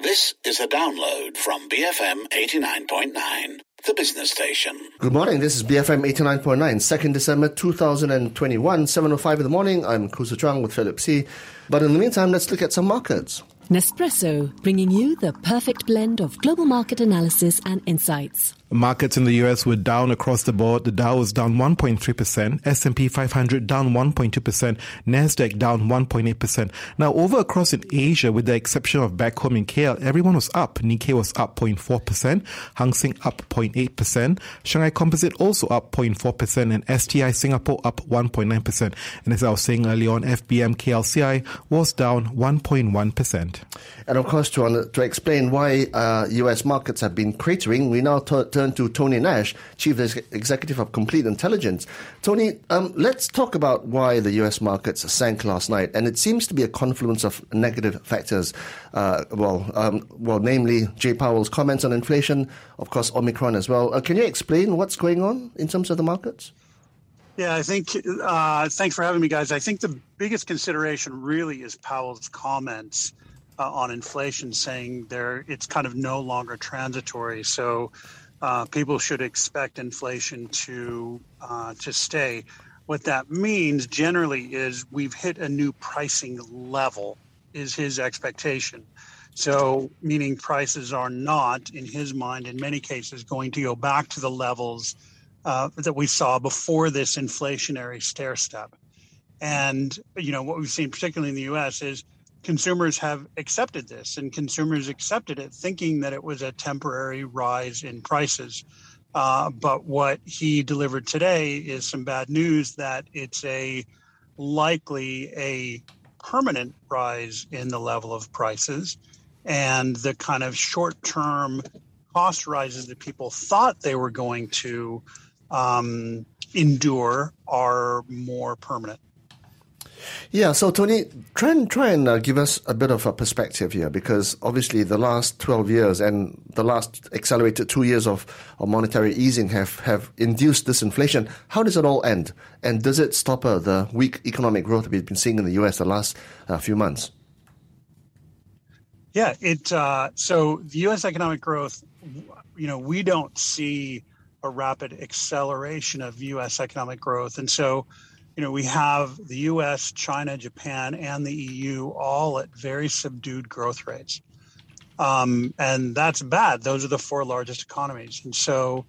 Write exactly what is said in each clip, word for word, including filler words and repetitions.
This is a download from B F M eighty-nine point nine, the business station. Good morning, this is B F M eighty-nine point nine, second December two thousand twenty-one, seven oh five in the morning. I'm Kusu Chuang with Philip C. But in the meantime, let's look at some markets. Nespresso, bringing you the perfect blend of global market analysis and insights. Markets in the U S were down across the board. The Dow was down one point three percent, S and P five hundred down one point two percent, Nasdaq down one point eight percent. Now, over across in Asia, with the exception of back home in K L, everyone was up. Nikkei was up zero point four percent, Hang Seng up zero point eight percent, Shanghai Composite also up zero point four percent, and S T I Singapore up one point nine percent. And as I was saying earlier on, F B M K L C I was down one point one percent. And of course, to, to explain why uh, U S markets have been cratering, we now t- turn to Tony Nash, Chief Executive of Complete Intelligence. Tony, um, let's talk about why the U S markets sank last night. And it seems to be a confluence of negative factors. Uh, well, um, well, namely Jay Powell's comments on inflation, of course, Omicron as well. Uh, can you explain what's going on in terms of the markets? Yeah, I think, uh, thanks for having me, guys. I think the biggest consideration really is Powell's comments uh, on inflation, saying there it's kind of no longer transitory. So uh, people should expect inflation to uh, to stay. What that means generally is we've hit a new pricing level, is his expectation. So meaning prices are not, in his mind, in many cases, going to go back to the levels Uh, that we saw before this inflationary stair step. And, you know, what we've seen, particularly in the U S, is consumers have accepted this, and consumers accepted it thinking that it was a temporary rise in prices. Uh, but what he delivered today is some bad news that it's a likely a permanent rise in the level of prices, and the kind of short-term cost rises that people thought they were going to Um, endure are more permanent. Yeah, so Tony, try and try and uh, give us a bit of a perspective here, because obviously the last twelve years and the last accelerated two years of, of monetary easing have, have induced this inflation. How does it all end? And does it stop uh, the weak economic growth we've been seeing in the U S the last uh, few months? Yeah, it. Uh, so the U S economic growth, you know, we don't see a rapid acceleration of U S economic growth. And so, you know, we have the U S, China, Japan, and the E U all at very subdued growth rates. Um, and that's bad. Those are the four largest economies. And so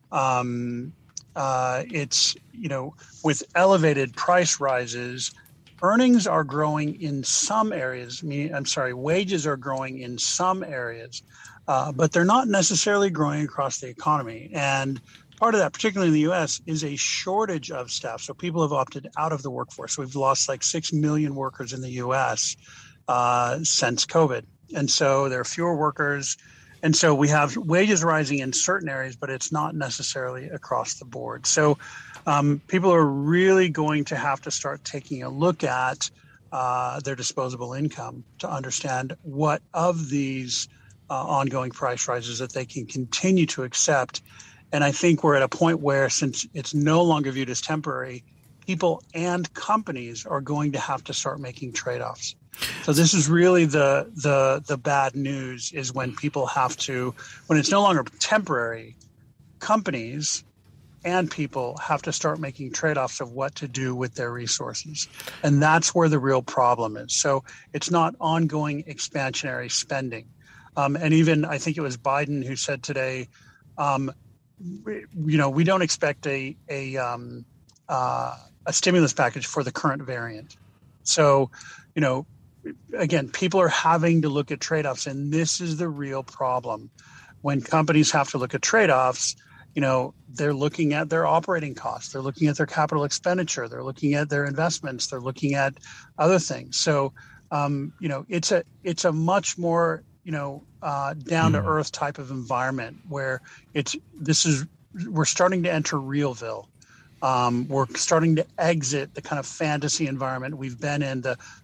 um, uh, it's, you know, with elevated price rises, earnings are growing in some areas. I mean, I'm sorry, wages are growing in some areas. Uh, but they're not necessarily growing across the economy. And part of that, particularly in the U S, is a shortage of staff. So people have opted out of the workforce. We've lost like six million workers in the U S uh, since COVID. And so there are fewer workers. And so we have wages rising in certain areas, but it's not necessarily across the board. So um, people are really going to have to start taking a look at uh, their disposable income to understand what of these Uh, ongoing price rises that they can continue to accept. And I think we're at a point where, since it's no longer viewed as temporary, people and companies are going to have to start making trade-offs. So this is really the the the bad news, is when people have to, when it's no longer temporary, companies and people have to start making trade-offs of what to do with their resources. And that's where the real problem is. So it's not ongoing expansionary spending. Um, and even I think it was Biden who said today, um, we, you know, we don't expect a a, um, uh, a stimulus package for the current variant. So, you know, again, people are having to look at trade-offs, and this is the real problem. When companies have to look at trade-offs, you know, they're looking at their operating costs, they're looking at their capital expenditure, they're looking at their investments, they're looking at other things. So, um, you know, it's a it's a much more you know, uh, down to earth type of environment where it's, this is, we're starting to enter Realville. Um, we're starting to exit the kind of fantasy environment we've been in, the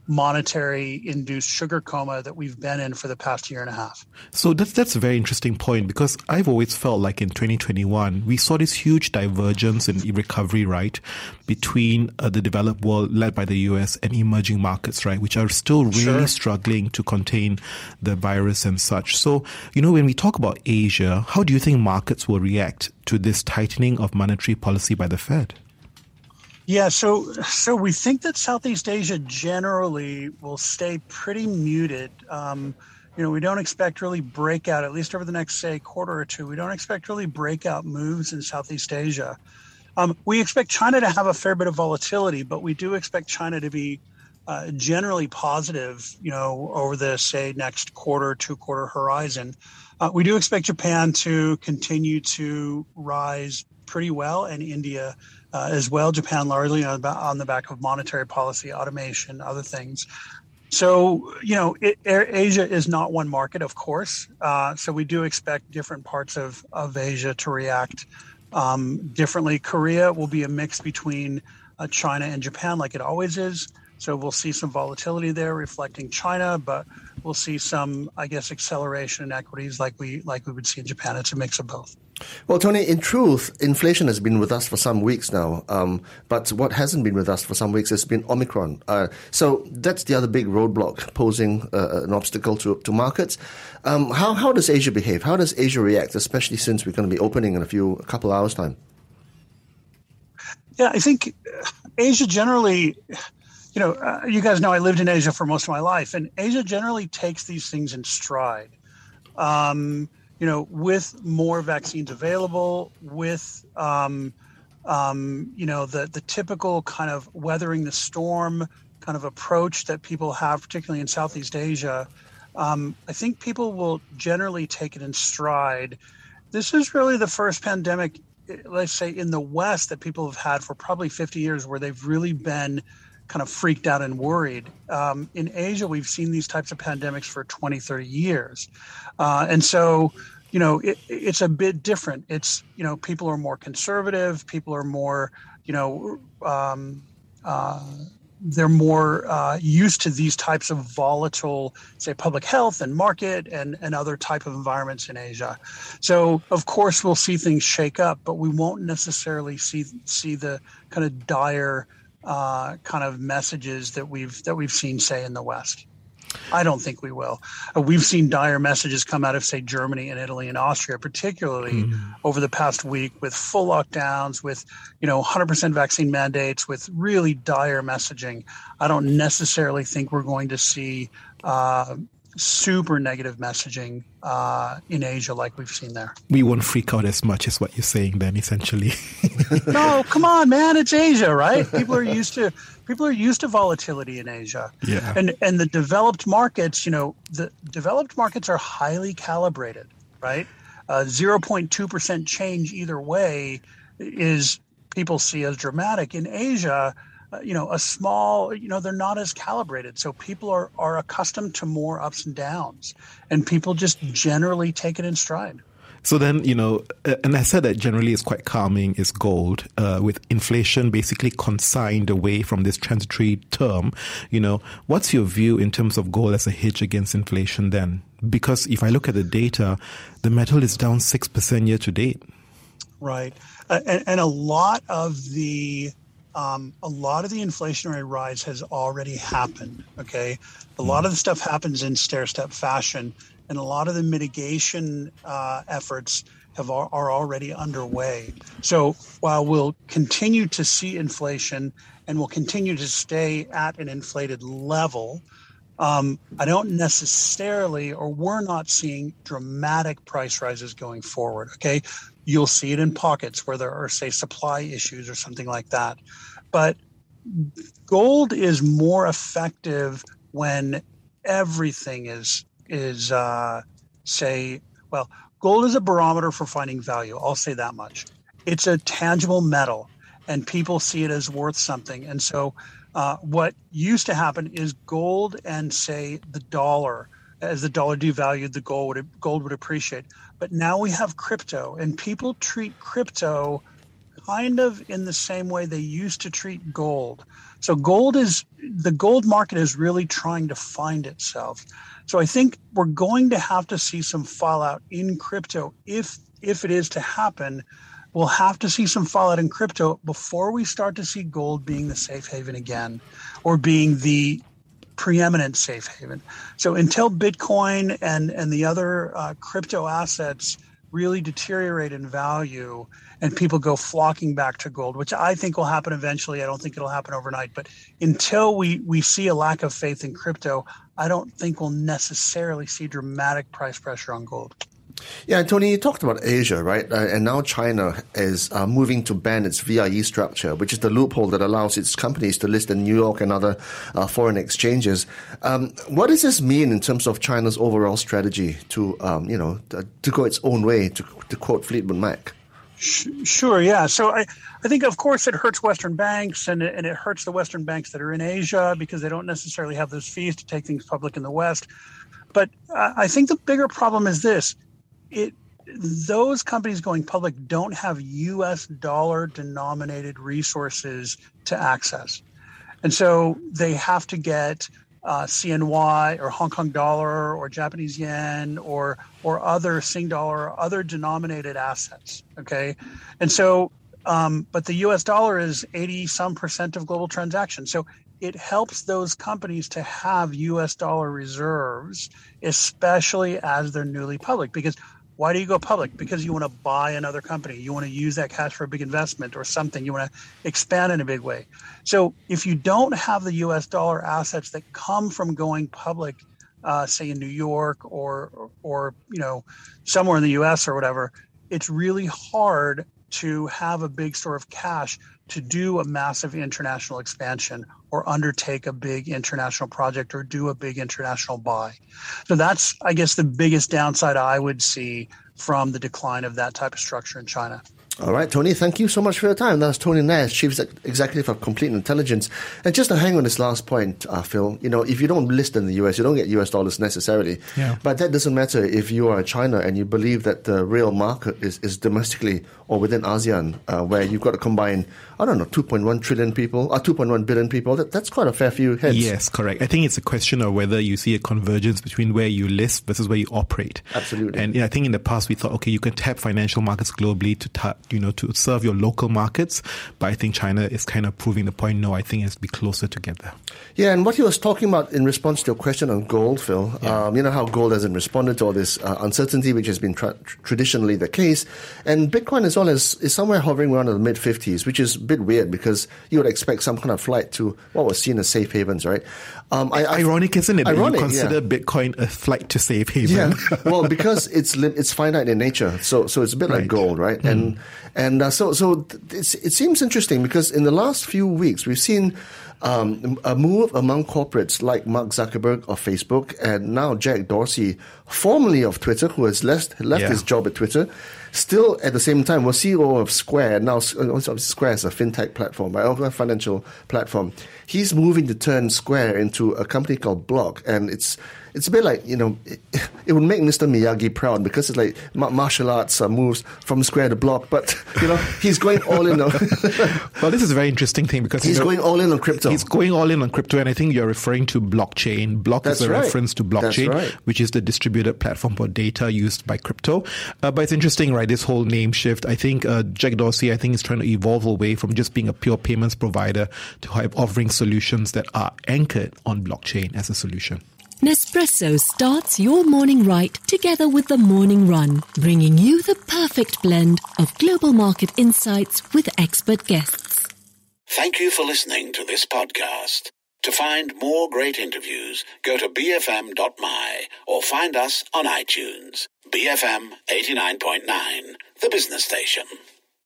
monetary induced sugar coma that we've been in for the past year and a half. So that's that's a very interesting point, because I've always felt like in twenty twenty-one, we saw this huge divergence in recovery, right, between uh, the developed world led by the U S and emerging markets, right, which are still really Sure. struggling to contain the virus and such. So, you know, when we talk about Asia, how do you think markets will react to this tightening of monetary policy by the Fed? Yeah, so so we think that Southeast Asia generally will stay pretty muted. Um, you know, we don't expect really breakout, at least over the next, say, quarter or two. We don't expect really breakout moves in Southeast Asia. Um, we expect China to have a fair bit of volatility, but we do expect China to be uh, generally positive, you know, over the, say, next quarter, two-quarter horizon. Uh, we do expect Japan to continue to rise pretty well, and India uh, as well. Japan largely on, on the back of monetary policy, automation, other things. So, you know, it, Asia is not one market, of course. Uh, so we do expect different parts of, of Asia to react um, differently. Korea will be a mix between uh, China and Japan, like it always is. So we'll see some volatility there reflecting China, but we'll see some, I guess, acceleration in equities like we like we would see in Japan. It's a mix of both. Well, Tony, in truth, inflation has been with us for some weeks now. Um, but what hasn't been with us for some weeks has been Omicron. Uh, so that's the other big roadblock posing uh, an obstacle to, to markets. Um, how, how does Asia behave? How does Asia react, especially since we're going to be opening in a few, a couple hours' time? Yeah, I think Asia generally, you know, uh, you guys know I lived in Asia for most of my life, and Asia generally takes these things in stride. Um, you know, with more vaccines available, with, um, um, you know, the, the typical kind of weathering the storm kind of approach that people have, particularly in Southeast Asia, um, I think people will generally take it in stride. This is really the first pandemic, let's say, in the West that people have had for probably fifty years where they've really been kind of freaked out and worried. Um, in Asia, we've seen these types of pandemics for twenty, thirty years. Uh, and so, you know, it, it's a bit different. It's, you know, people are more conservative. People are more, you know, um, uh, they're more uh, used to these types of volatile, say, public health and market and, and other type of environments in Asia. So, of course, we'll see things shake up, but we won't necessarily see see the kind of dire uh, kind of messages that we've that we've seen, say, in the West. I don't think we will. Uh, we've seen dire messages come out of, say, Germany and Italy and Austria, particularly mm. over the past week, with full lockdowns, with, you know, one hundred percent vaccine mandates, with really dire messaging. I don't necessarily think we're going to see uh, super negative messaging uh, in Asia like we've seen there. We won't freak out as much as what you're saying then, essentially. No, come on, man. It's Asia, right? People are used to people are used to volatility in Asia. Yeah. And and the developed markets, you know, the developed markets are highly calibrated, right? Uh, zero point two percent change either way is people see as dramatic. In Asia, uh, you know, a small, you know, they're not as calibrated. So people are, are accustomed to more ups and downs, and people just generally take it in stride. So then, you know, an asset that generally is quite calming is gold, uh, with inflation basically consigned away from this transitory term. You know, what's your view in terms of gold as a hedge against inflation then? Because if I look at the data, the metal is down six percent year to date. Right. Uh, and, and a lot of the um, a lot of the inflationary rise has already happened. OK, a lot of the stuff happens in stair-step fashion. And a lot of the mitigation uh, efforts have are already underway. So while we'll continue to see inflation and we'll continue to stay at an inflated level, um, I don't necessarily, or we're not seeing dramatic price rises going forward. Okay, you'll see it in pockets where there are, say, supply issues or something like that. But gold is more effective when everything is. is, uh, say, well, gold is a barometer for finding value. I'll say that much. It's a tangible metal, and people see it as worth something. And so uh, what used to happen is gold and, say, the dollar, as the dollar devalued, the gold would, gold would appreciate. But now we have crypto, and people treat crypto kind of in the same way they used to treat gold. So gold is, the gold market is really trying to find itself. So I think we're going to have to see some fallout in crypto. If, if it is to happen, we'll have to see some fallout in crypto before we start to see gold being the safe haven again, or being the preeminent safe haven. So until Bitcoin and, and the other uh, crypto assets really deteriorate in value and people go flocking back to gold, which I think will happen eventually. I don't think it'll happen overnight. But until we, we see a lack of faith in crypto, I don't think we'll necessarily see dramatic price pressure on gold. Yeah, Tony, you talked about Asia, right? Uh, and now China is uh, moving to ban its V I E structure, which is the loophole that allows its companies to list in New York and other uh, foreign exchanges. Um, what does this mean in terms of China's overall strategy to, um, you know, to, to go its own way, to, to quote Fleetwood Mac? Sure, yeah. So I, I think, of course, it hurts Western banks, and it, and it hurts the Western banks that are in Asia because they don't necessarily have those fees to take things public in the West. But uh, I think the bigger problem is this. It those companies going public don't have U S dollar denominated resources to access. And so they have to get uh, C N Y or Hong Kong dollar or Japanese yen or or other Sing dollar or other denominated assets. Okay. And so, um, but the U S dollar is eighty some percent of global transactions. So it helps those companies to have U S dollar reserves, especially as they're newly public. Because why do you go public? Because you want to buy another company. You want to use that cash for a big investment or something. You want to expand in a big way. So if you don't have the U S dollar assets that come from going public, uh, say in New York or, or, or, you know, somewhere in the U S or whatever, it's really hard to have a big store of cash to do a massive international expansion or undertake a big international project or do a big international buy. So that's, I guess, the biggest downside I would see from the decline of that type of structure in China. All right, Tony, thank you so much for your time. That's Tony Nash, Chief Executive of Complete Intelligence. And just to hang on this last point, uh, Phil, you know, if you don't list in the U S, you don't get U S dollars necessarily. Yeah. But that doesn't matter if you are China and you believe that the real market is, is domestically or within ASEAN, uh, where you've got to combine, I don't know, two point one trillion people, or two point one billion people. That, that's quite a fair few heads. Yes, correct. I think it's a question of whether you see a convergence between where you list versus where you operate. Absolutely. And yeah, I think in the past we thought, okay, you can tap financial markets globally to ta- you know, to serve your local markets. But I think China is kind of proving the point. No, I think it has to be closer together. Yeah, and what he was talking about in response to your question on gold, Phil, Yeah. um, you know how gold hasn't responded to all this uh, uncertainty, which has been tra- traditionally the case. And Bitcoin as well is, is somewhere hovering around the mid fifties, which is a bit weird because you would expect some kind of flight to what was seen as safe havens, right? Um, I, ironic, isn't it? Ironic, that you consider yeah. Bitcoin a flight to safe haven. Yeah, well, because it's li- it's finite in nature, so so it's a bit Right. like gold, right? Mm. And and uh, so so it's, it seems interesting because in the last few weeks we've seen um, a move among corporates like Mark Zuckerberg of Facebook and now Jack Dorsey, formerly of Twitter, who has left left Yeah. his job at Twitter. Still, at the same time, was C E O of Square. Now, Square is a fintech platform, right? A financial platform. He's moving to turn Square into a company called Block, and it's it's a bit like, you know, it, it would make Mister Miyagi proud because it's like martial arts uh, moves from Square to Block, but you know he's going all in on. Well, this is a very interesting thing because he's you know, going all in on crypto. He's going all in on crypto, and I think you're referring to blockchain. Block That's is a right. reference to blockchain, That's right. which is the distributed platform for data used by crypto. Uh, but it's interesting, right? This whole name shift. I think uh, Jack Dorsey, I think, is trying to evolve away from just being a pure payments provider to offering solutions that are anchored on blockchain as a solution. Nespresso starts your morning right together with the morning run, bringing you the perfect blend of global market insights with expert guests. Thank you for listening to this podcast. To find more great interviews, go to b f m dot m y or find us on iTunes. B F M eighty-nine point nine, the business station.